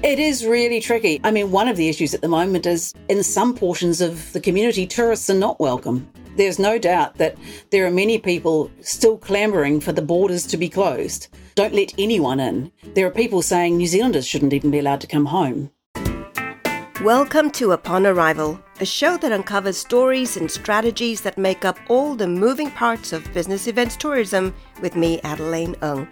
It is really tricky. I mean, one of the issues at the moment is in some portions of the community, tourists are not welcome. There's no doubt that there are many people still clamouring for the borders to be closed. Don't let anyone in. There are people saying New Zealanders shouldn't even be allowed to come home. Welcome to Upon Arrival, a show that uncovers stories and strategies that make up all the moving parts of business events tourism with me, Adeline Ng.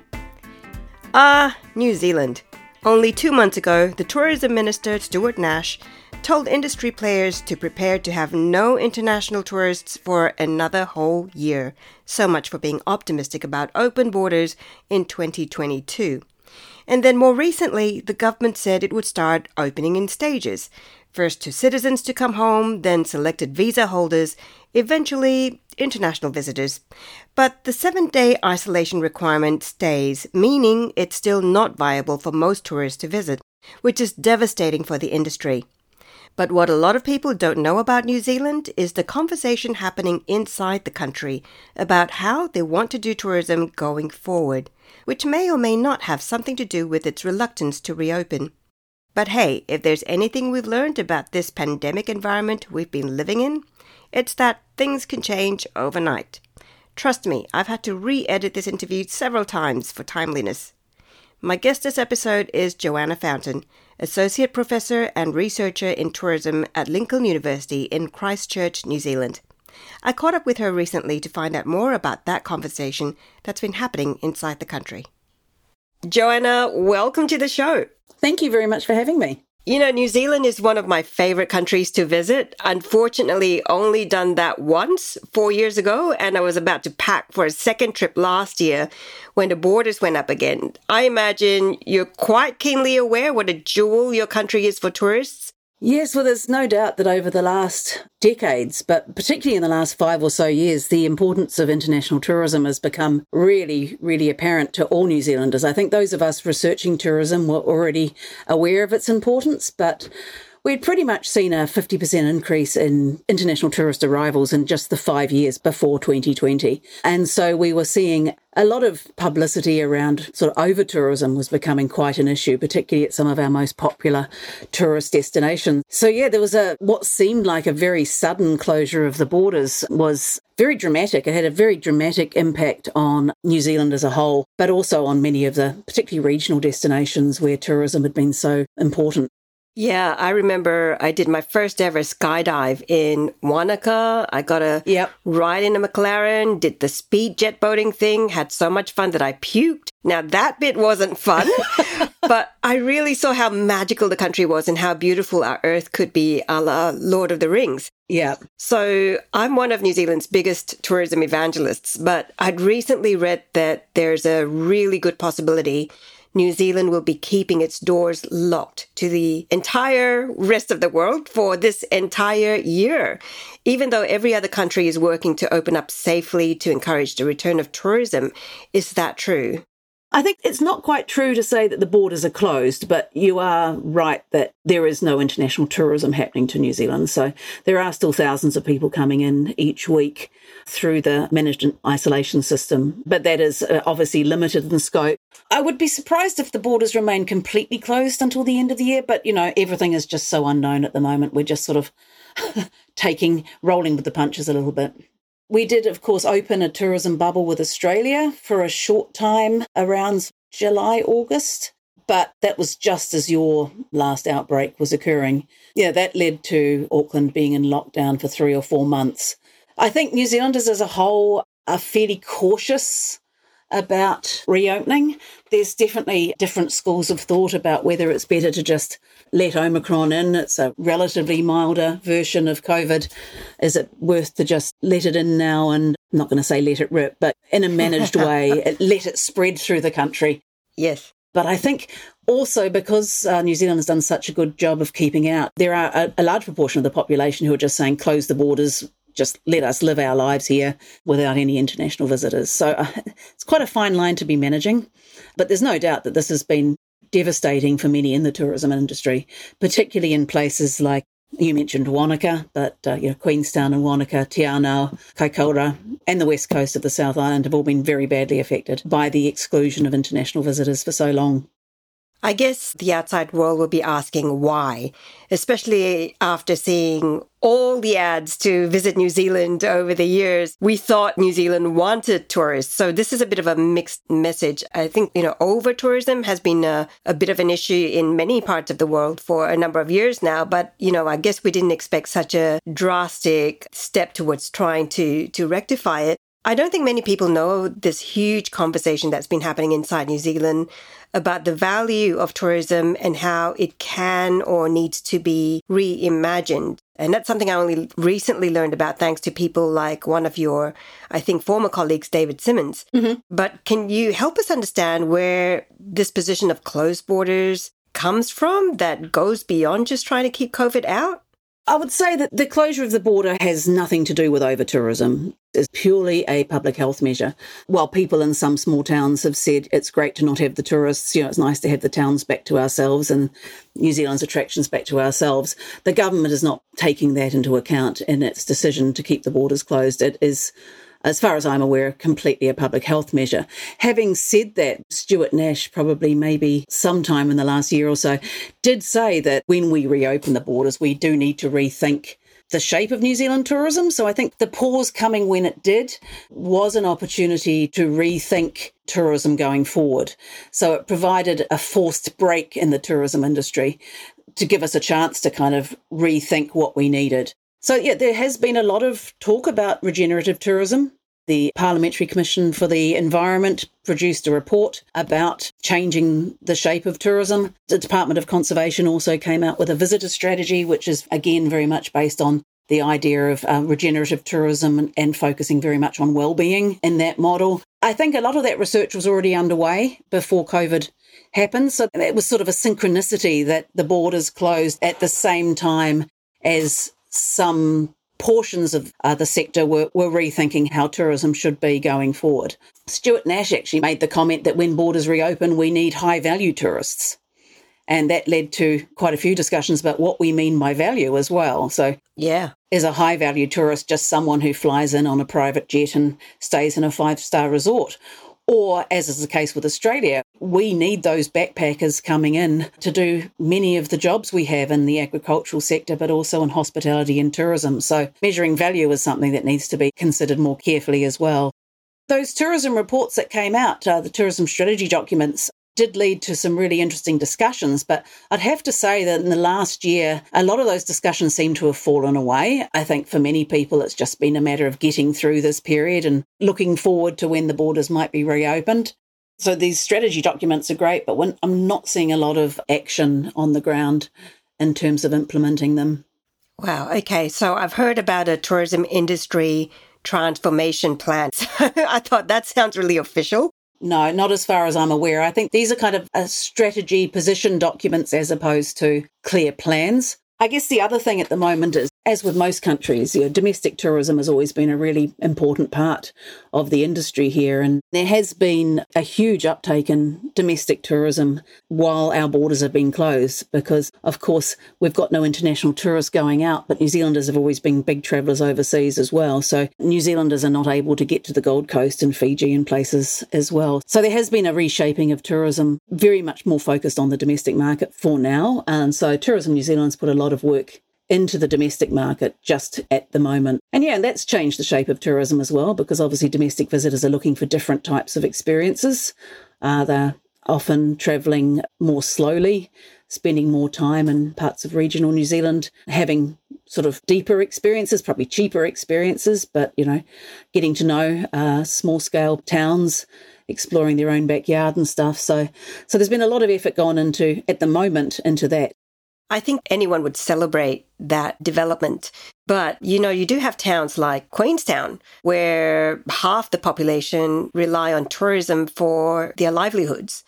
New Zealand. Only 2 months ago, the Tourism Minister, Stuart Nash, told industry players to prepare to have no international tourists for another whole year. So much for being optimistic about open borders in 2022. And then more recently, the government said it would start opening in stages. First to citizens to come home, then selected visa holders, eventually international visitors. But the 7-day isolation requirement stays, meaning it's still not viable for most tourists to visit, which is devastating for the industry. But what a lot of people don't know about New Zealand is the conversation happening inside the country about how they want to do tourism going forward, which may or may not have something to do with its reluctance to reopen. But hey, if there's anything we've learned about this pandemic environment we've been living in, it's that things can change overnight. Trust me, I've had to re-edit this interview several times for timeliness. My guest this episode is Joanna Fountain, Associate Professor and Researcher in Tourism at Lincoln University in Christchurch, New Zealand. I caught up with her recently to find out more about that conversation that's been happening inside the country. Joanna, welcome to the show. Thank you very much for having me. You know, New Zealand is one of my favorite countries to visit. Unfortunately, only done that once 4 years ago, and I was about to pack for a second trip last year when the borders went up again. I imagine you're quite keenly aware what a jewel your country is for tourists. Yes, well, there's no doubt that over the last decades, but particularly in the last 5 or so years, the importance of international tourism has become really, really apparent to all New Zealanders. I think those of us researching tourism were already aware of its importance, but we'd pretty much seen a 50% increase in international tourist arrivals in just the 5 years before 2020. And so we were seeing a lot of publicity around sort of over-tourism was becoming quite an issue, particularly at some of our most popular tourist destinations. So yeah, there was what seemed like a very sudden closure of the borders was very dramatic. It had a very dramatic impact on New Zealand as a whole, but also on many of the particularly regional destinations where tourism had been so important. Yeah, I remember I did my first ever skydive in Wanaka. I got a ride in a McLaren, did the speed jet boating thing, had so much fun that I puked. Now that bit wasn't fun, but I really saw how magical the country was and how beautiful our earth could be a la Lord of the Rings. Yeah. So I'm one of New Zealand's biggest tourism evangelists, but I'd recently read that there's a really good possibility New Zealand will be keeping its doors locked to the entire rest of the world for this entire year, even though every other country is working to open up safely to encourage the return of tourism. Is that true? I think it's not quite true to say that the borders are closed, but you are right that there is no international tourism happening to New Zealand. So there are still thousands of people coming in each week through the managed isolation system, but that is obviously limited in scope. I would be surprised if the borders remain completely closed until the end of the year, but, you know, everything is just so unknown at the moment. We're just sort of rolling with the punches a little bit. We did, of course, open a tourism bubble with Australia for a short time around July, August, but that was just as your last outbreak was occurring. Yeah, that led to Auckland being in lockdown for 3 or 4 months. I think New Zealanders as a whole are fairly cautious about reopening. There's definitely different schools of thought about whether it's better to just let Omicron in. It's a relatively milder version of COVID. Is it worth to just let it in now and, I'm not going to say let it rip, but in a managed way, let it spread through the country? Yes. But I think also because New Zealand has done such a good job of keeping out, there are a large proportion of the population who are just saying close the borders, just let us live our lives here without any international visitors. So it's quite a fine line to be managing. But there's no doubt that this has been devastating for many in the tourism industry, particularly in places like, you mentioned Wanaka, but Queenstown and Wanaka, Te Anau, Kaikoura, and the west coast of the South Island have all been very badly affected by the exclusion of international visitors for so long. I guess the outside world will be asking why, especially after seeing all the ads to visit New Zealand over the years. We thought New Zealand wanted tourists. So this is a bit of a mixed message. I think, over-tourism has been a bit of an issue in many parts of the world for a number of years now. But, I guess we didn't expect such a drastic step towards trying to rectify it. I don't think many people know this huge conversation that's been happening inside New Zealand about the value of tourism and how it can or needs to be reimagined. And that's something I only recently learned about thanks to people like one of your, I think, former colleagues, David Simmons. Mm-hmm. But can you help us understand where this position of closed borders comes from that goes beyond just trying to keep COVID out? I would say that the closure of the border has nothing to do with over-tourism. It's purely a public health measure. While people in some small towns have said it's great to not have the tourists, it's nice to have the towns back to ourselves and New Zealand's attractions back to ourselves, the government is not taking that into account in its decision to keep the borders closed. It is, as far as I'm aware, completely a public health measure. Having said that, Stuart Nash, probably maybe sometime in the last year or so, did say that when we reopen the borders, we do need to rethink the shape of New Zealand tourism. So I think the pause coming when it did was an opportunity to rethink tourism going forward. So it provided a forced break in the tourism industry to give us a chance to kind of rethink what we needed. So, there has been a lot of talk about regenerative tourism. The Parliamentary Commission for the Environment produced a report about changing the shape of tourism. The Department of Conservation also came out with a visitor strategy, which is, again, very much based on the idea of regenerative tourism and focusing very much on well-being in that model. I think a lot of that research was already underway before COVID happened. So it was sort of a synchronicity that the borders closed at the same time as some portions of the sector were rethinking how tourism should be going forward. Stuart Nash actually made the comment that when borders reopen, we need high-value tourists. And that led to quite a few discussions about what we mean by value as well. So is a high-value tourist just someone who flies in on a private jet and stays in a 5-star resort? Or, as is the case with Australia, we need those backpackers coming in to do many of the jobs we have in the agricultural sector, but also in hospitality and tourism. So measuring value is something that needs to be considered more carefully as well. Those tourism reports that came out, the tourism strategy documents, did lead to some really interesting discussions, but I'd have to say that in the last year, a lot of those discussions seem to have fallen away. I think for many people, it's just been a matter of getting through this period and looking forward to when the borders might be reopened. So these strategy documents are great, but I'm not seeing a lot of action on the ground in terms of implementing them. Wow. Okay. So I've heard about a tourism industry transformation plan. I thought that sounds really official. No, not as far as I'm aware. I think these are kind of strategy position documents as opposed to clear plans. I guess the other thing at the moment is, as with most countries, domestic tourism has always been a really important part of the industry here. And there has been a huge uptake in domestic tourism while our borders have been closed because, of course, we've got no international tourists going out, but New Zealanders have always been big travellers overseas as well. So New Zealanders are not able to get to the Gold Coast and Fiji and places as well. So there has been a reshaping of tourism, very much more focused on the domestic market for now. And so Tourism New Zealand's put a lot of work into the domestic market just at the moment. And that's changed the shape of tourism as well, because obviously domestic visitors are looking for different types of experiences. They're often travelling more slowly, spending more time in parts of regional New Zealand, having sort of deeper experiences, probably cheaper experiences, but, getting to know small-scale towns, exploring their own backyard and stuff. So there's been a lot of effort gone into, at the moment, into that. I think anyone would celebrate that development. But, you do have towns like Queenstown, where half the population rely on tourism for their livelihoods.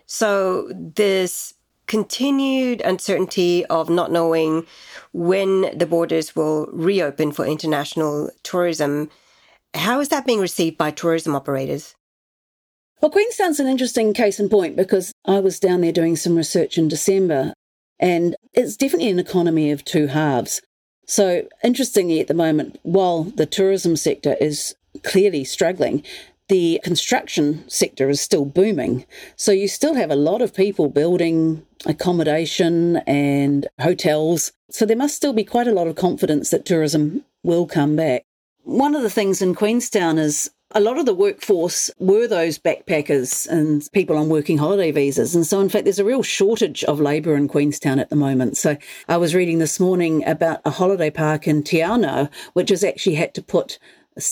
So this continued uncertainty of not knowing when the borders will reopen for international tourism, how is that being received by tourism operators? Well, Queenstown's an interesting case in point because I was down there doing some research in December. And it's definitely an economy of two halves. So interestingly, at the moment, while the tourism sector is clearly struggling, the construction sector is still booming. So you still have a lot of people building accommodation and hotels. So there must still be quite a lot of confidence that tourism will come back. One of the things in Queenstown is a lot of the workforce were those backpackers and people on working holiday visas. And so, in fact, there's a real shortage of labour in Queenstown at the moment. So I was reading this morning about a holiday park in Te Anau, which has actually had to put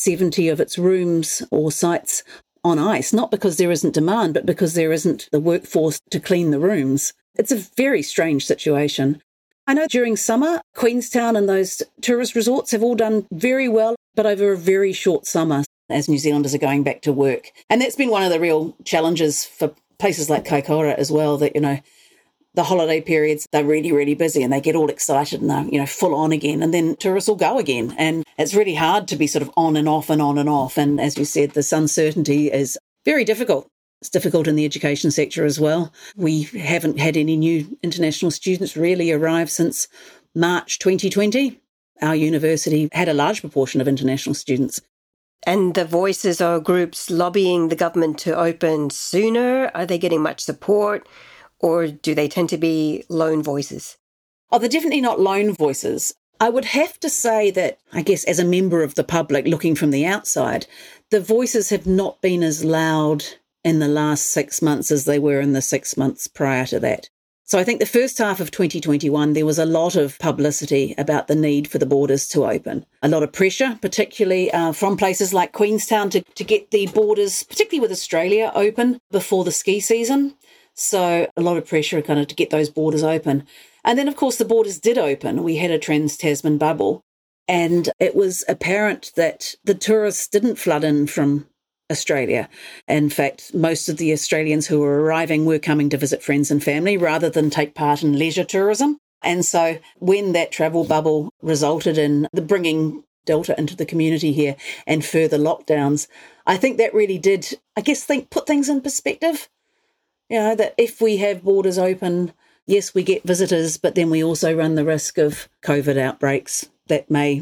70 of its rooms or sites on ice, not because there isn't demand, but because there isn't the workforce to clean the rooms. It's a very strange situation. I know during summer, Queenstown and those tourist resorts have all done very well, but over a very short summer as New Zealanders are going back to work. And that's been one of the real challenges for places like Kaikoura as well, that, the holiday periods, they're really, really busy and they get all excited and they're, full on again. And then tourists will go again. And it's really hard to be sort of on and off and on and off. And as you said, this uncertainty is very difficult. It's difficult in the education sector as well. We haven't had any new international students really arrive since March 2020. Our university had a large proportion of international students. And the voices or groups lobbying the government to open sooner, are they getting much support, or do they tend to be lone voices? Oh, they're definitely not lone voices. I would have to say that, I guess, as a member of the public looking from the outside, the voices have not been as loud in the last 6 months as they were in the 6 months prior to that. So I think the first half of 2021, there was a lot of publicity about the need for the borders to open. A lot of pressure, particularly from places like Queenstown, to get the borders, particularly with Australia, open before the ski season. So a lot of pressure kind of to get those borders open. And then, of course, the borders did open. We had a Trans-Tasman bubble. And it was apparent that the tourists didn't flood in from Australia. In fact, most of the Australians who were arriving were coming to visit friends and family rather than take part in leisure tourism. And so when that travel bubble resulted in the bringing Delta into the community here and further lockdowns, I think that really did, put things in perspective. That if we have borders open, yes, we get visitors, but then we also run the risk of COVID outbreaks that may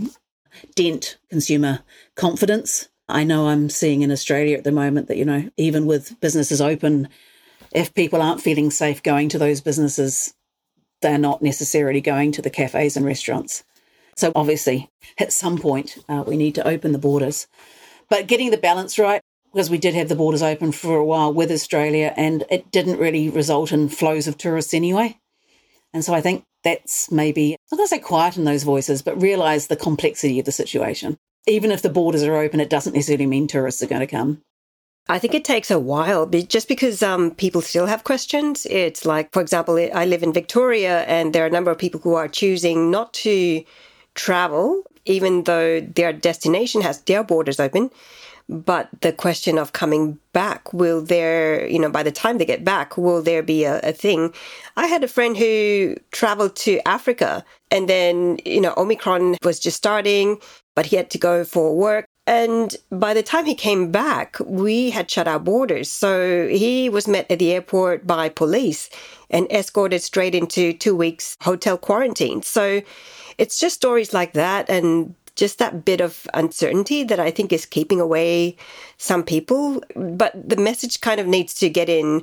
dent consumer confidence. I know I'm seeing in Australia at the moment that, even with businesses open, if people aren't feeling safe going to those businesses, they're not necessarily going to the cafes and restaurants. So obviously, at some point, we need to open the borders. But getting the balance right, because we did have the borders open for a while with Australia, and it didn't really result in flows of tourists anyway. And so I think that's maybe, I'm not going to say quieten those voices, but realise the complexity of the situation. Even if the borders are open, it doesn't necessarily mean tourists are going to come. I think it takes a while, just because people still have questions. It's like, for example, I live in Victoria, and there are a number of people who are choosing not to travel, even though their destination has their borders open. But the question of coming back, will there, by the time they get back, will there be a thing? I had a friend who traveled to Africa, and then, Omicron was just starting, but he had to go for work. And by the time he came back, we had shut our borders. So he was met at the airport by police and escorted straight into 2 weeks hotel quarantine. So it's just stories like that, and just that bit of uncertainty that I think is keeping away some people. But the message kind of needs to get in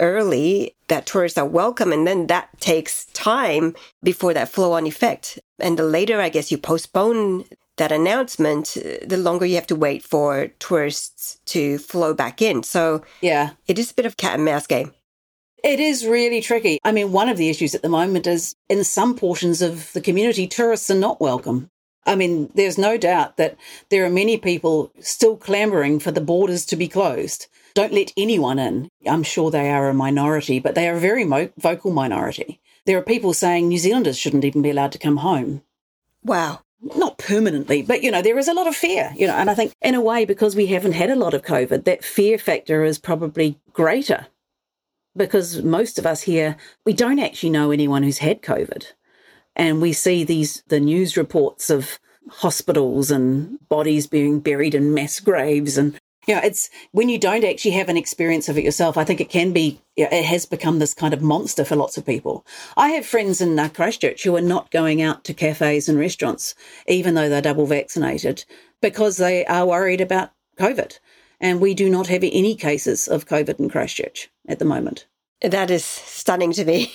early that tourists are welcome, and then that takes time before that flow-on effect. And the later, I guess, you postpone that announcement, the longer you have to wait for tourists to flow back in. So yeah, it is a bit of cat and mouse game. It is really tricky. I mean, one of the issues at the moment is in some portions of the community, tourists are not welcome. I mean, there's no doubt that there are many people still clamouring for the borders to be closed. Don't let anyone in. I'm sure they are a minority, but they are a very vocal minority. There are people saying New Zealanders shouldn't even be allowed to come home. Wow. Not permanently, but, there is a lot of fear, and I think in a way, because we haven't had a lot of COVID, that fear factor is probably greater because most of us here, we don't actually know anyone who's had COVID. And we see the news reports of hospitals and bodies being buried in mass graves. And, it's when you don't actually have an experience of it yourself, I think it can be, it has become this kind of monster for lots of people. I have friends in Christchurch who are not going out to cafes and restaurants, even though they're double vaccinated, because they are worried about COVID. And we do not have any cases of COVID in Christchurch at the moment. That is stunning to me.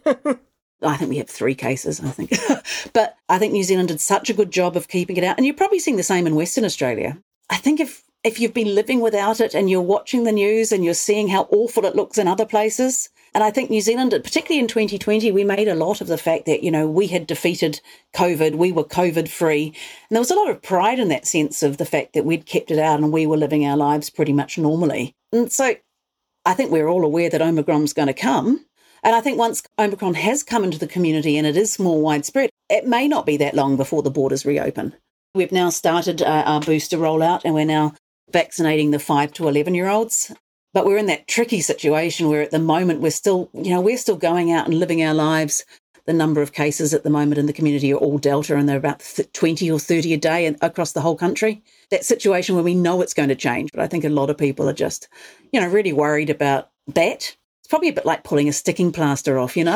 I think we have 3 cases, I think. But I think New Zealand did such a good job of keeping it out. And you're probably seeing the same in Western Australia. I think if you've been living without it and you're watching the news and you're seeing how awful it looks in other places, and I think New Zealand, particularly in 2020, we made a lot of the fact that, we had defeated COVID, we were COVID-free. And there was a lot of pride in that sense of the fact that we'd kept it out and we were living our lives pretty much normally. And so I think we're all aware that Omicron's going to come. And I think once Omicron has come into the community and it is more widespread, it may not be that long before the borders reopen. We've now started our booster rollout and we're now vaccinating the 5 to 11-year-olds. But we're in that tricky situation where at the moment we're still going out and living our lives. The number of cases at the moment in the community are all Delta and they're about 20 or 30 a day across the whole country. That situation where we know it's going to change. But I think a lot of people are just, really worried about that. It's probably a bit like pulling a sticking plaster off, You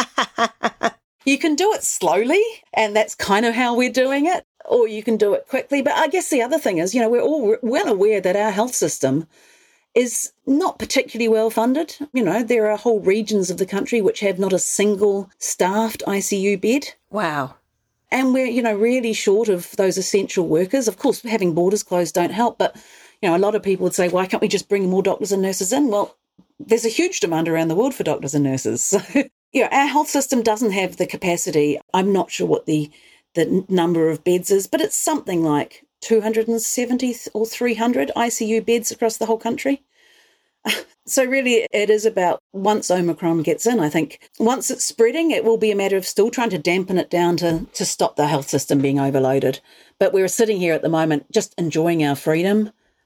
can do it slowly, and that's kind of how we're doing it, or you can do it quickly. But I guess the other thing is, we're all well aware that our health system is not particularly well funded. There are whole regions of the country which have not a single staffed ICU bed. Wow. And we're, really short of those essential workers. Of course, having borders closed don't help, but, a lot of people would say, why can't we just bring more doctors and nurses in? Well, there's a huge demand around the world for doctors and nurses. So, our health system doesn't have the capacity. I'm not sure what the number of beds is, but it's something like 270 or 300 ICU beds across the whole country. So really it is about once Omicron gets in, I think once it's spreading, it will be a matter of still trying to dampen it down to stop the health system being overloaded. But we're sitting here at the moment just enjoying our freedom,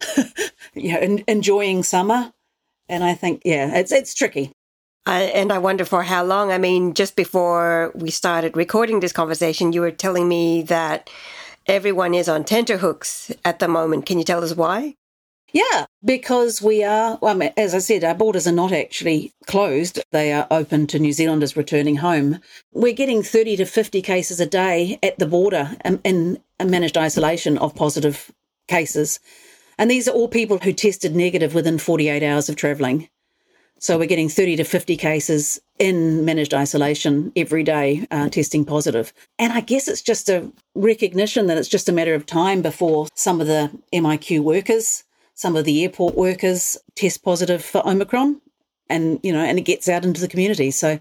enjoying summer. And I think, it's tricky. And I wonder for how long. I mean, just before we started recording this conversation, you were telling me that everyone is on tenterhooks at the moment. Can you tell us why? Yeah, because we are, as I said, our borders are not actually closed. They are open to New Zealanders returning home. We're getting 30 to 50 cases a day at the border in managed isolation of positive cases. And these are all people who tested negative within 48 hours of travelling. So we're getting 30 to 50 cases in managed isolation every day testing positive. And I guess it's just a recognition that it's just a matter of time before some of the MIQ workers, some of the airport workers test positive for Omicron and it gets out into the community. So,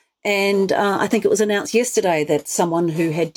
and I think it was announced yesterday that someone who had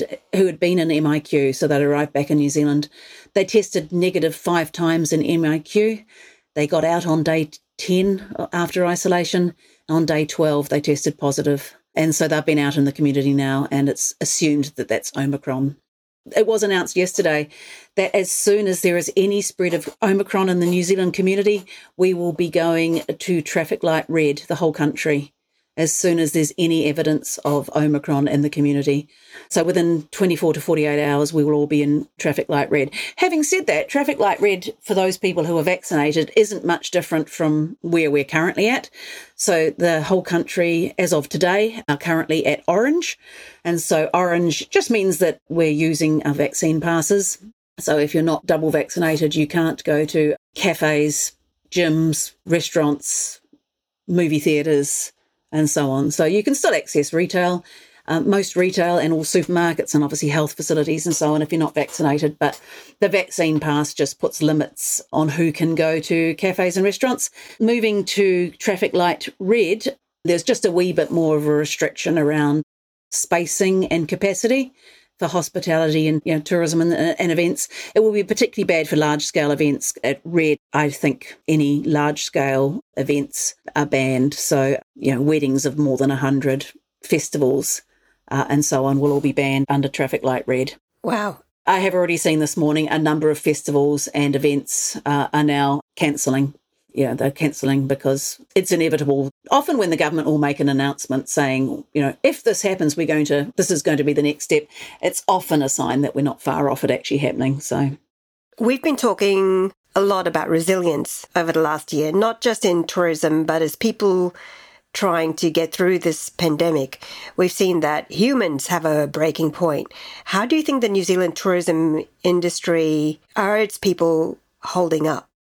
been in MIQ, so they'd arrived back in New Zealand, they tested negative 5 times in MIQ. They got out on day 10 after isolation. On day 12, they tested positive. And so they've been out in the community now, and it's assumed that that's Omicron. It was announced yesterday that as soon as there is any spread of Omicron in the New Zealand community, we will be going to traffic light red, the whole country, as soon as there's any evidence of Omicron in the community. So within 24 to 48 hours, we will all be in traffic light red. Having said that, traffic light red for those people who are vaccinated isn't much different from where we're currently at. So the whole country, as of today, are currently at orange. And so orange just means that we're using our vaccine passes. So if you're not double vaccinated, you can't go to cafes, gyms, restaurants, movie theatres, and so on. So you can still access retail, most retail and all supermarkets and obviously health facilities and so on if you're not vaccinated. But the vaccine pass just puts limits on who can go to cafes and restaurants. Moving to traffic light red, there's just a wee bit more of a restriction around spacing and capacity for hospitality and tourism and events. It will be particularly bad for large-scale events. At red, I think any large-scale events are banned. So, weddings of more than 100, festivals and so on will all be banned under traffic light red. Wow. I have already seen this morning a number of festivals and events are now cancelling. Yeah, they're cancelling because it's inevitable. Often when the government will make an announcement saying, if this happens, this is going to be the next step, it's often a sign that we're not far off it actually happening. So we've been talking a lot about resilience over the last year, not just in tourism, but as people trying to get through this pandemic. We've seen that humans have a breaking point. How do you think the New Zealand tourism industry, are its people holding up?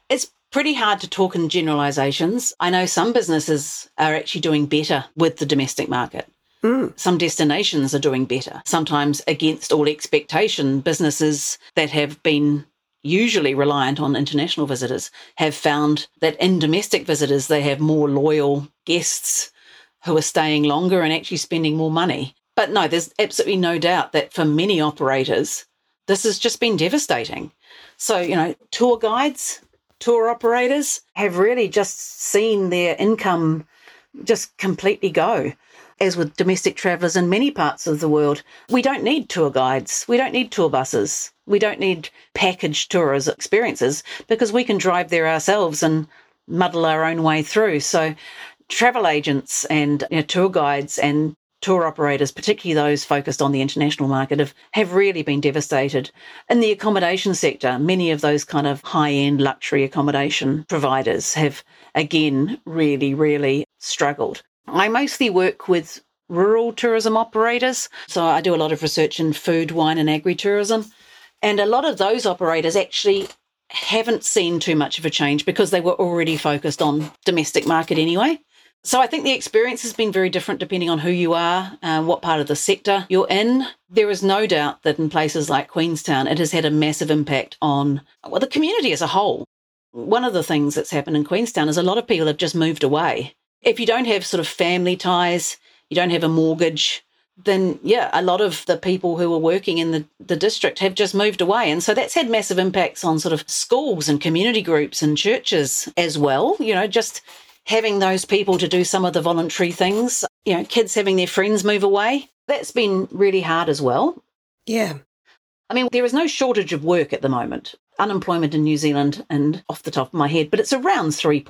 It's pretty hard to talk in generalisations. I know some businesses are actually doing better with the domestic market. Some destinations are doing better. Sometimes against all expectation, businesses that have been usually reliant on international visitors have found that in domestic visitors, they have more loyal guests who are staying longer and actually spending more money. But no, there's absolutely no doubt that for many operators, this has just been devastating. So, tour guides, tour operators have really just seen their income just completely go. As with domestic travellers in many parts of the world, we don't need tour guides. We don't need tour buses. We don't need packaged tourist experiences because we can drive there ourselves and muddle our own way through. So travel agents and tour guides and tour operators, particularly those focused on the international market, have really been devastated. In the accommodation sector, many of those kind of high-end luxury accommodation providers have, again, really, really struggled. I mostly work with rural tourism operators, so I do a lot of research in food, wine and agri-tourism, and a lot of those operators actually haven't seen too much of a change because they were already focused on domestic market anyway. So I think the experience has been very different depending on who you are, what part of the sector you're in. There is no doubt that in places like Queenstown, it has had a massive impact on the community as a whole. One of the things that's happened in Queenstown is a lot of people have just moved away. If you don't have sort of family ties, you don't have a mortgage, then, a lot of the people who are working in the district have just moved away. And so that's had massive impacts on sort of schools and community groups and churches as well, just having those people to do some of the voluntary things, kids having their friends move away. That's been really hard as well. Yeah. I mean, there is no shortage of work at the moment. Unemployment in New Zealand, and off the top of my head, but it's around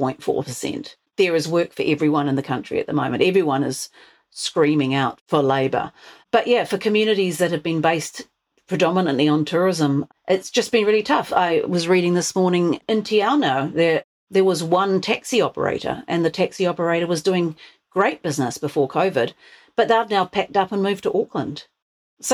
3.4%. There is work for everyone in the country at the moment. Everyone is screaming out for labour. But for communities that have been based predominantly on tourism, it's just been really tough. I was reading this morning in Te Anau, there was one taxi operator, and the taxi operator was doing great business before COVID, but they've now packed up and moved to Auckland. So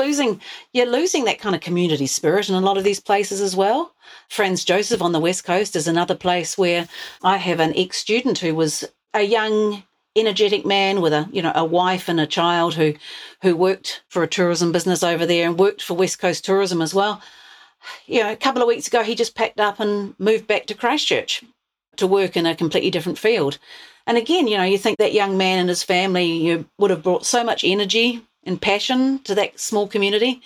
you're losing that kind of community spirit in a lot of these places as well. Franz Josef on the West Coast is another place where I have an ex-student who was a young, energetic man with a wife and a child who worked for a tourism business over there and worked for West Coast Tourism as well. A couple of weeks ago, he just packed up and moved back to Christchurch to work in a completely different field. And again, you think that young man and his family would have brought so much energy and passion to that small community.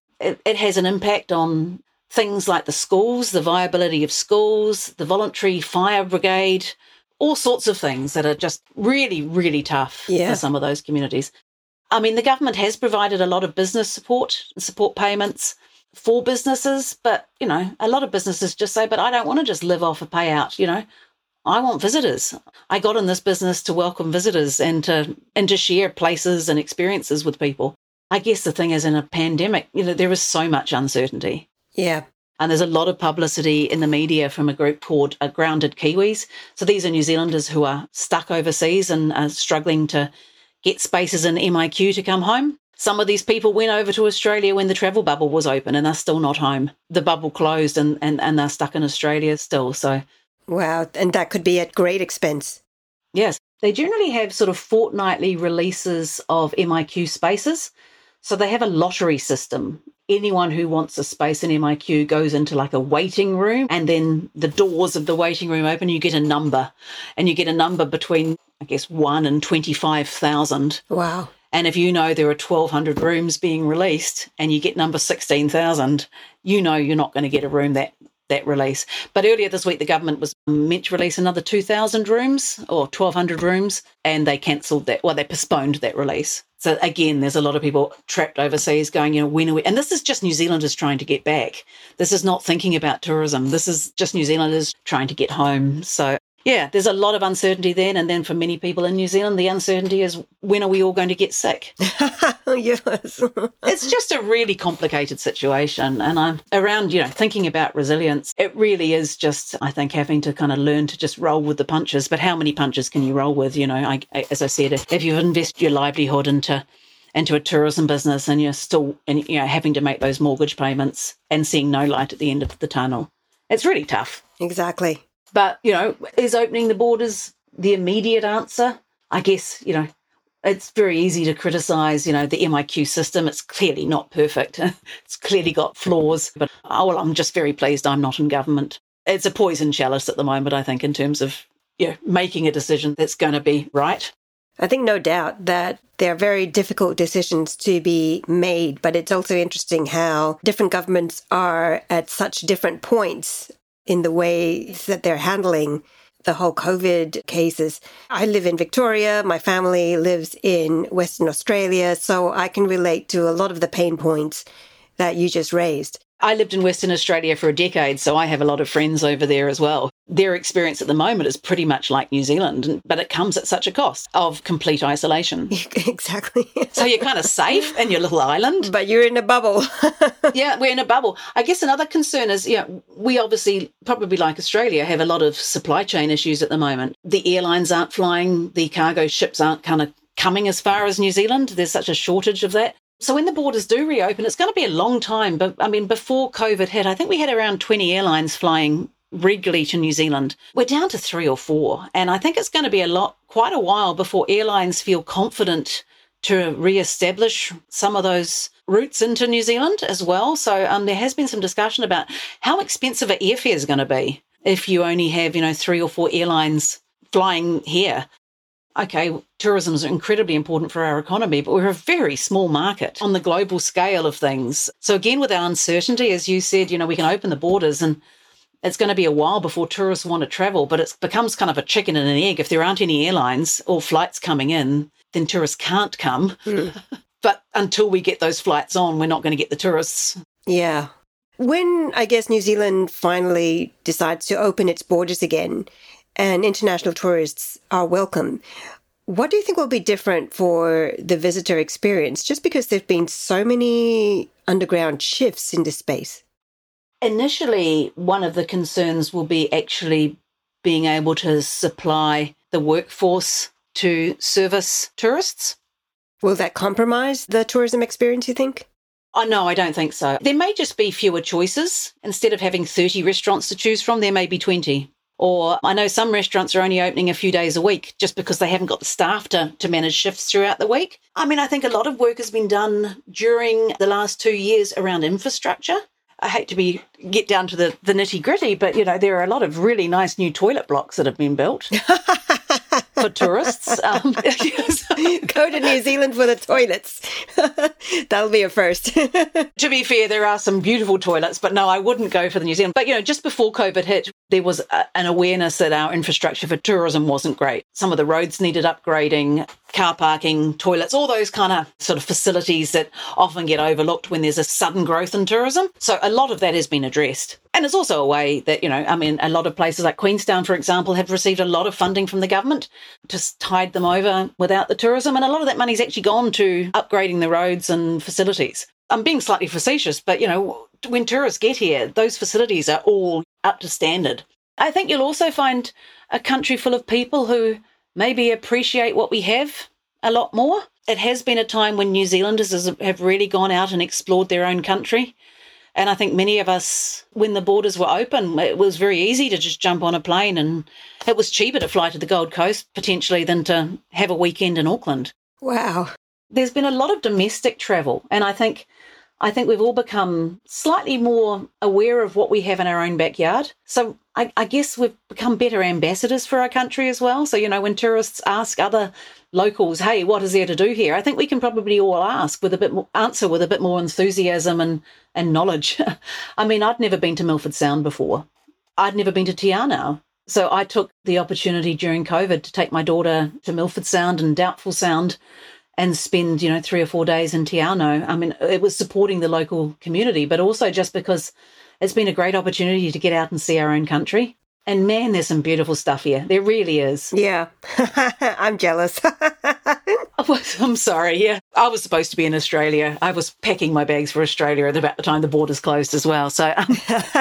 It has an impact on things like the schools, the viability of schools, the voluntary fire brigade, all sorts of things that are just really, really tough for some of those communities. I mean, the government has provided a lot of business support payments for businesses, but, a lot of businesses just say, but I don't want to just live off a payout, I want visitors. I got in this business to welcome visitors and to share places and experiences with people. I guess the thing is, in a pandemic, there is so much uncertainty. Yeah. And there's a lot of publicity in the media from a group called Grounded Kiwis. So these are New Zealanders who are stuck overseas and are struggling to get spaces in MIQ to come home. Some of these people went over to Australia when the travel bubble was open and they're still not home. The bubble closed and they're stuck in Australia still. So. Wow, and that could be at great expense. Yes, they generally have sort of fortnightly releases of MIQ spaces. So they have a lottery system. Anyone who wants a space in MIQ goes into like a waiting room, and then the doors of the waiting room open, you get a number. And you get a number between, 1 and 25,000. Wow. And if there are 1,200 rooms being released and you get number 16,000, you're not going to get a room that release. But earlier this week, the government was meant to release another 2,000 rooms or 1,200 rooms, and they cancelled that. Well, they postponed that release. So again, there's a lot of people trapped overseas going, when are we? And this is just New Zealanders trying to get back. This is not thinking about tourism. This is just New Zealanders trying to get home. So there's a lot of uncertainty then. And then for many people in New Zealand, the uncertainty is, when are we all going to get sick? Yes. It's just a really complicated situation. And I'm around, thinking about resilience. It really is just, I think, having to kind of learn to just roll with the punches. But how many punches can you roll with? As I said, if you've invested your livelihood into a tourism business and you're still having to make those mortgage payments and seeing no light at the end of the tunnel, it's really tough. exactly. But, is opening the borders the immediate answer? I guess, it's very easy to criticise, the MIQ system. It's clearly not perfect. It's clearly got flaws. But, I'm just very pleased I'm not in government. It's a poison chalice at the moment, I think, in terms of making a decision that's going to be right. I think no doubt that they're very difficult decisions to be made, but it's also interesting how different governments are at such different points in the way that they're handling the whole COVID cases. I live in Victoria. My family lives in Western Australia, so I can relate to a lot of the pain points that you just raised. I lived in Western Australia for a decade, so I have a lot of friends over there as well. Their experience at the moment is pretty much like New Zealand, but it comes at such a cost of complete isolation. Exactly. So you're kind of safe in your little island. But you're in a bubble. Yeah, we're in a bubble. I guess another concern is, we obviously, probably like Australia, have a lot of supply chain issues at the moment. The airlines aren't flying, the cargo ships aren't kind of coming as far as New Zealand. There's such a shortage of that. So when the borders do reopen, it's going to be a long time. But before COVID hit, I think we had around 20 airlines flying regularly to New Zealand. We're down to 3 or 4. And I think it's going to be quite a while before airlines feel confident to re-establish some of those routes into New Zealand as well. So there has been some discussion about how expensive an airfare is going to be if you only have, 3 or 4 airlines flying here. Okay, tourism is incredibly important for our economy, but we're a very small market on the global scale of things. So again, with our uncertainty, as you said, we can open the borders and it's going to be a while before tourists want to travel, but it becomes kind of a chicken and an egg. If there aren't any airlines or flights coming in, then tourists can't come. But until we get those flights on, we're not going to get the tourists. Yeah. When, I guess, New Zealand finally decides to open its borders again, and international tourists are welcome, what do you think will be different for the visitor experience, just because there have been so many underground shifts in this space? Initially, one of the concerns will be actually being able to supply the workforce to service tourists. Will that compromise the tourism experience, you think? Oh, no, I don't think so. There may just be fewer choices. Instead of having 30 restaurants to choose from, there may be 20. Or I know some restaurants are only opening a few days a week just because they haven't got the staff to manage shifts throughout the week. I think a lot of work has been done during the last 2 years around infrastructure. I hate to get down to the nitty gritty, but, there are a lot of really nice new toilet blocks that have been built for tourists. Go to New Zealand for the toilets. That'll be a first. To be fair, there are some beautiful toilets, but no, I wouldn't go for the New Zealand. But, just before COVID hit, there was an awareness that our infrastructure for tourism wasn't great. Some of the roads needed upgrading, car parking, toilets, all those kind of sort of facilities that often get overlooked when there's a sudden growth in tourism. So a lot of that has been addressed. And it's also a way that, a lot of places like Queenstown, for example, have received a lot of funding from the government to tide them over without the tourism. And a lot of that money's actually gone to upgrading the roads and facilities. I'm being slightly facetious, but, when tourists get here, those facilities are all up to standard. I think you'll also find a country full of people who maybe appreciate what we have a lot more. It has been a time when New Zealanders have really gone out and explored their own country. And I think many of us, when the borders were open, it was very easy to just jump on a plane, and it was cheaper to fly to the Gold Coast potentially than to have a weekend in Auckland. Wow. There's been a lot of domestic travel, and I think we've all become slightly more aware of what we have in our own backyard. So I guess we've become better ambassadors for our country as well. So, when tourists ask other locals, hey, what is there to do here? I think we can probably all answer with a bit more enthusiasm and knowledge. I'd never been to Milford Sound before. I'd never been to Te Anau. So I took the opportunity during COVID to take my daughter to Milford Sound and Doubtful Sound and spend, 3 or 4 days in Te Anau. It was supporting the local community, but also just because it's been a great opportunity to get out and see our own country. And man, there's some beautiful stuff here. There really is. Yeah, I'm jealous. I'm sorry, yeah. I was supposed to be in Australia. I was packing my bags for Australia at about the time the borders closed as well. So I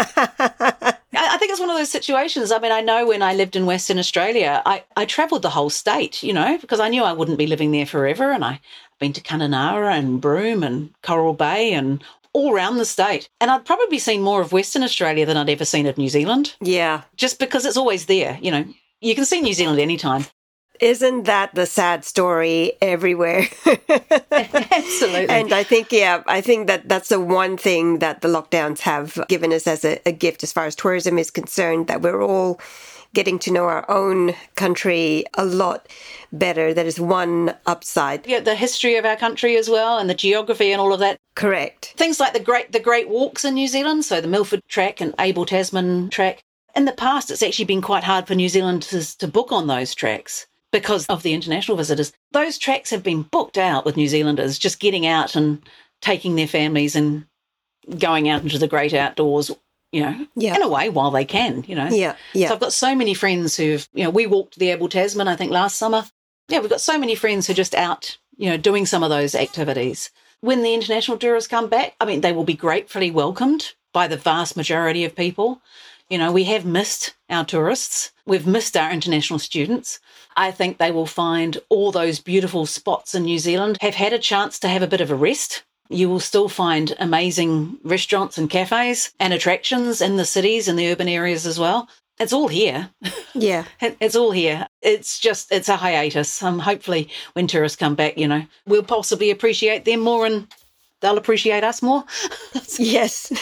think it's one of those situations. I know when I lived in Western Australia, I travelled the whole state, because I knew I wouldn't be living there forever. And I've been to Kununurra and Broome and Coral Bay and all around the state. And I'd probably seen more of Western Australia than I'd ever seen of New Zealand. Yeah. Just because it's always there, you know. You can see New Zealand anytime. Isn't that the sad story everywhere? Absolutely. And I think that's the one thing that the lockdowns have given us as a gift as far as tourism is concerned, that we're all getting to know our own country a lot better. That is one upside. Yeah, the history of our country as well, and the geography and all of that. Correct. Things like the great walks in New Zealand, so the Milford Track and Abel Tasman Track. In the past, it's actually been quite hard for New Zealanders to book on those tracks because of the international visitors. Those tracks have been booked out with New Zealanders just getting out and taking their families and going out into the great outdoors, you know, in a way while they can, you know. Yeah. So I've got so many friends who've, you know, we walked the Abel Tasman, I think, last summer. Yeah, we've got so many friends who are just out, you know, doing some of those activities. When the international tourists come back, I mean, they will be gratefully welcomed by the vast majority of people. You know, we have missed our tourists. We've missed our international students. I think they will find all those beautiful spots in New Zealand have had a chance to have a bit of a rest. You will still find amazing restaurants and cafes and attractions in the cities and the urban areas as well. It's all here. Yeah. It's all here. It's a hiatus. Hopefully when tourists come back, you know, we'll possibly appreciate them more and they'll appreciate us more. Yes.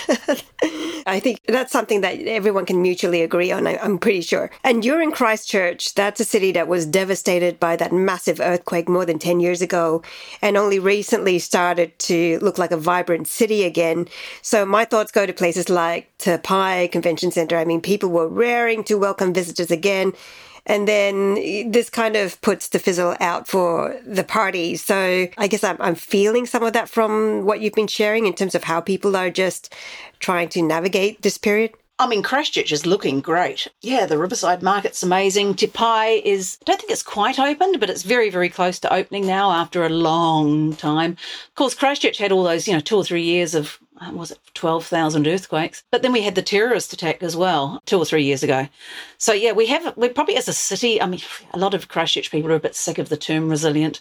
I think that's something that everyone can mutually agree on, I'm pretty sure. And you're in Christchurch. That's a city that was devastated by that massive earthquake more than 10 years ago and only recently started to look like a vibrant city again. So my thoughts go to places like Te Pai Convention Centre. I mean, people were raring to welcome visitors again. And then this kind of puts the fizzle out for the party. So I guess I'm feeling some of that from what you've been sharing in terms of how people are just trying to navigate this period. I mean, Christchurch is looking great. Yeah, the Riverside Market's amazing. Te Pai I don't think it's quite opened, but it's very, very close to opening now after a long time. Of course, Christchurch had all those, 2 or 3 years of, 12,000 earthquakes. But then we had the terrorist attack as well 2 or 3 years ago. So, yeah, we're probably as a city, I mean, a lot of Christchurch people are a bit sick of the term resilient.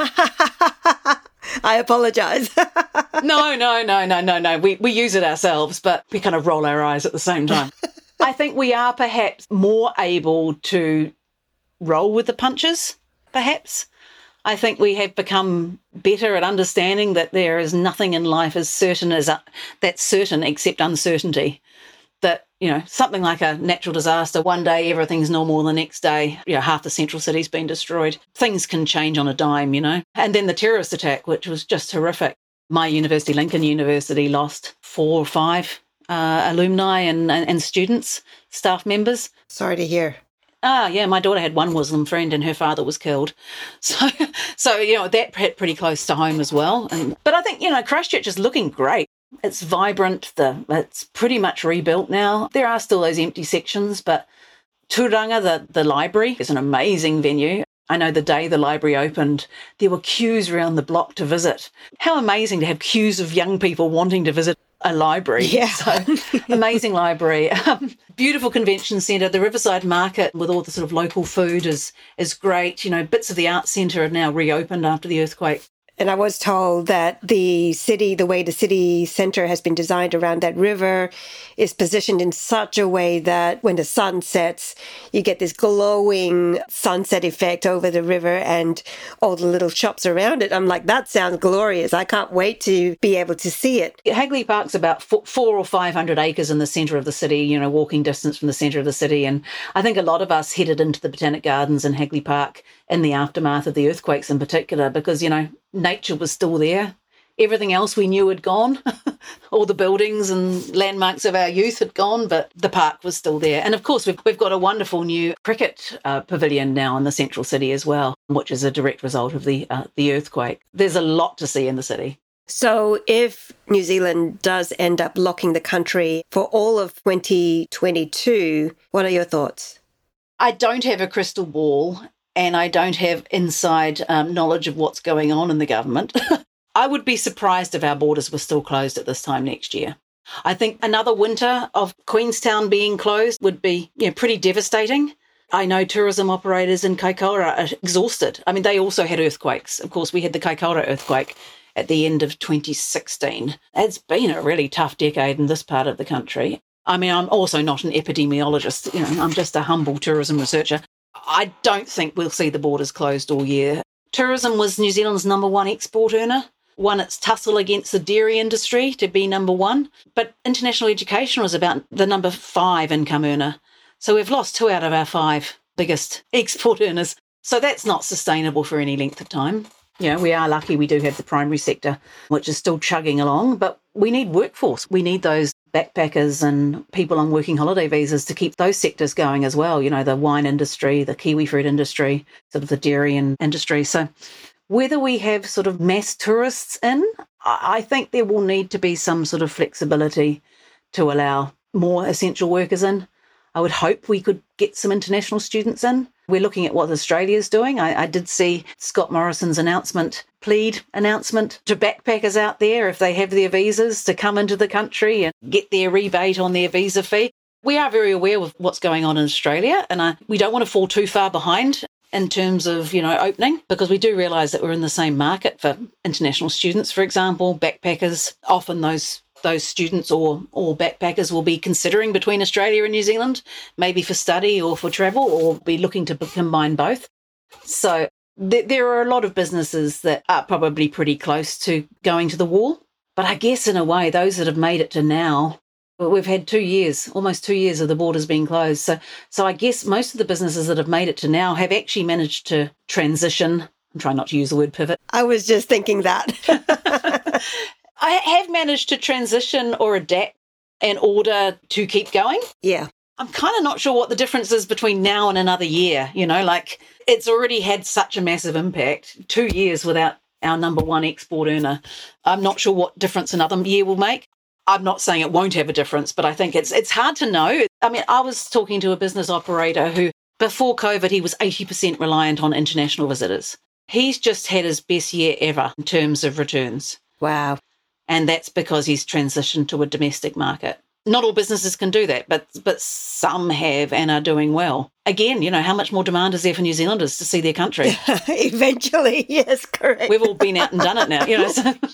I apologise. No. We use it ourselves, but we kind of roll our eyes at the same time. I think we are perhaps more able to roll with the punches, perhaps. I think we have become better at understanding that there is nothing in life as certain as that's certain except uncertainty. That, something like a natural disaster, one day everything's normal, the next day, half the central city's been destroyed. Things can change on a dime, And then the terrorist attack, which was just horrific. My university, Lincoln University, lost 4 or 5 alumni and students, staff members. Sorry to hear. Yeah, my daughter had one Muslim friend and her father was killed. So that hit pretty close to home as well. But I think, Christchurch is looking great. It's vibrant. It's pretty much rebuilt now. There are still those empty sections, but Turanga, the library, is an amazing venue. I know the day the library opened, there were queues around the block to visit. How amazing to have queues of young people wanting to visit a library. Yeah. So, amazing library. Beautiful convention centre. The Riverside Market with all the sort of local food is great. Bits of the arts centre are now reopened after the earthquake. And I was told that the way the city centre has been designed around that river is positioned in such a way that when the sun sets, you get this glowing sunset effect over the river and all the little shops around it. I'm like, that sounds glorious. I can't wait to be able to see it. Hagley Park's about 400 or 500 acres in the centre of the city, walking distance from the centre of the city. And I think a lot of us headed into the Botanic Gardens in Hagley Park in the aftermath of the earthquakes in particular, because, nature was still there. Everything else we knew had gone. All the buildings and landmarks of our youth had gone, but the park was still there. And of course, we've got a wonderful new cricket pavilion now in the central city as well, which is a direct result of the earthquake. There's a lot to see in the city. So if New Zealand does end up locking the country for all of 2022, what are your thoughts? I don't have a crystal ball. And I don't have inside knowledge of what's going on in the government. I would be surprised if our borders were still closed at this time next year. I think another winter of Queenstown being closed would be pretty devastating. I know tourism operators in Kaikoura are exhausted. I mean, they also had earthquakes. Of course, we had the Kaikoura earthquake at the end of 2016. It's been a really tough decade in this part of the country. I mean, I'm also not an epidemiologist. I'm just a humble tourism researcher. I don't think we'll see the borders closed all year. Tourism was New Zealand's number one export earner, won its tussle against the dairy industry to be number one. But international education was about the number 5 income earner. So we've lost 2 out of our 5 biggest export earners. So that's not sustainable for any length of time. We are lucky we do have the primary sector, which is still chugging along, but we need workforce. We need those backpackers and people on working holiday visas to keep those sectors going as well. The wine industry, the kiwi fruit industry, sort of the dairy industry. So whether we have sort of mass tourists in, I think there will need to be some sort of flexibility to allow more essential workers in. I would hope we could get some international students in. We're looking at what Australia's doing. I did see Scott Morrison's plea announcement to backpackers out there, if they have their visas, to come into the country and get their rebate on their visa fee. We are very aware of what's going on in Australia, and we don't want to fall too far behind in terms of, opening, because we do realise that we're in the same market for international students, for example, backpackers. Often those students or backpackers will be considering between Australia and New Zealand, maybe for study or for travel, or be looking to combine both. So there are a lot of businesses that are probably pretty close to going to the wall. But I guess in a way, those that have made it to now, we've had 2 years, almost 2 years of the borders being closed. So I guess most of the businesses that have made it to now have actually managed to transition. I'm trying not to use the word pivot. I was just thinking that. I have managed to transition or adapt in order to keep going. Yeah. I'm kind of not sure what the difference is between now and another year. It's already had such a massive impact. 2 years without our number one export earner. I'm not sure what difference another year will make. I'm not saying it won't have a difference, but I think it's hard to know. I mean, I was talking to a business operator who, before COVID, he was 80% reliant on international visitors. He's just had his best year ever in terms of returns. Wow. And that's because he's transitioned to a domestic market. Not all businesses can do that, but some have and are doing well. Again, how much more demand is there for New Zealanders to see their country? Eventually, yes, correct. We've all been out and done it now,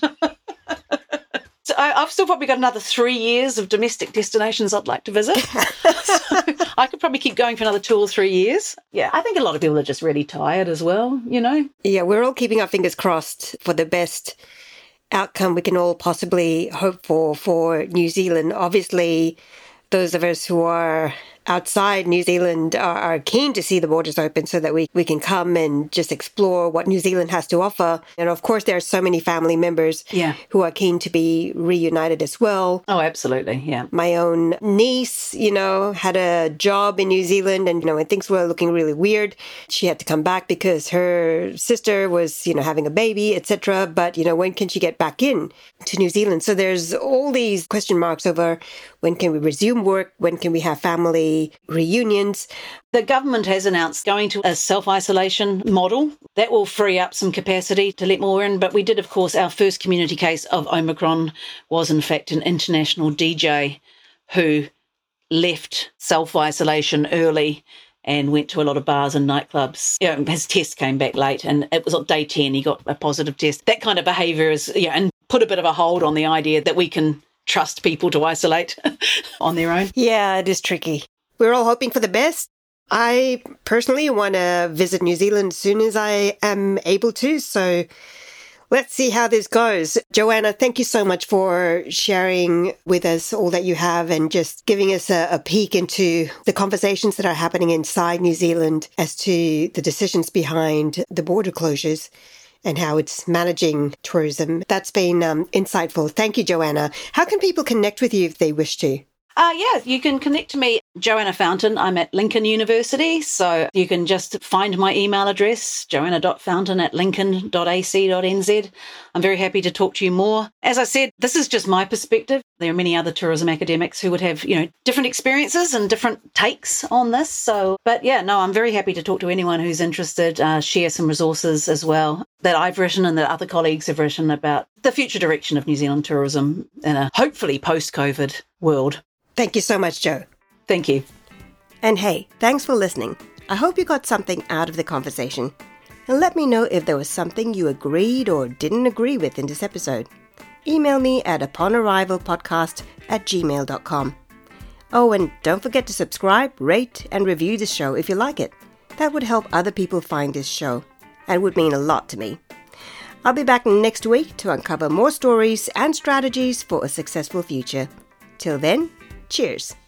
So I've still probably got another 3 years of domestic destinations I'd like to visit. So I could probably keep going for another 2 or 3 years. Yeah, I think a lot of people are just really tired as well, Yeah, we're all keeping our fingers crossed for the best outcome we can all possibly hope for New Zealand. Obviously, those of us who are outside New Zealand are keen to see the borders open so that we can come and just explore what New Zealand has to offer. And of course, there are so many family members who are keen to be reunited as well. Oh, absolutely, yeah. My own niece, had a job in New Zealand and, when things were looking really weird, she had to come back because her sister was, having a baby, etc. But, when can she get back in to New Zealand? So there's all these question marks over when can we resume work, when can we have family reunions. The government has announced going to a self-isolation model. That will free up some capacity to let more in. But we did, of course, our first community case of Omicron was, in fact, an international DJ who left self-isolation early and went to a lot of bars and nightclubs. His test came back late, and it was on day 10 he got a positive test. That kind of behaviour is, and put a bit of a hold on the idea that we can trust people to isolate on their own. Yeah, it is tricky. We're all hoping for the best. I personally want to visit New Zealand as soon as I am able to, so let's see how this goes. Joanna, thank you so much for sharing with us all that you have and just giving us a peek into the conversations that are happening inside New Zealand as to the decisions behind the border closures and how it's managing tourism. That's been insightful. Thank you, Joanna. How can people connect with you if they wish to? You can connect to me, Joanna Fountain. I'm at Lincoln University, so you can just find my email address, joanna.fountain@lincoln.ac.nz. I'm very happy to talk to you more. As I said, this is just my perspective. There are many other tourism academics who would have, different experiences and different takes on this. I'm very happy to talk to anyone who's interested, share some resources as well that I've written and that other colleagues have written about the future direction of New Zealand tourism in a hopefully post-COVID world. Thank you so much, Jo. Thank you. And hey, thanks for listening. I hope you got something out of the conversation. And let me know if there was something you agreed or didn't agree with in this episode. Email me at uponarrivalpodcast@gmail.com. Oh, and don't forget to subscribe, rate, and review the show if you like it. That would help other people find this show, and would mean a lot to me. I'll be back next week to uncover more stories and strategies for a successful future. Till then, cheers.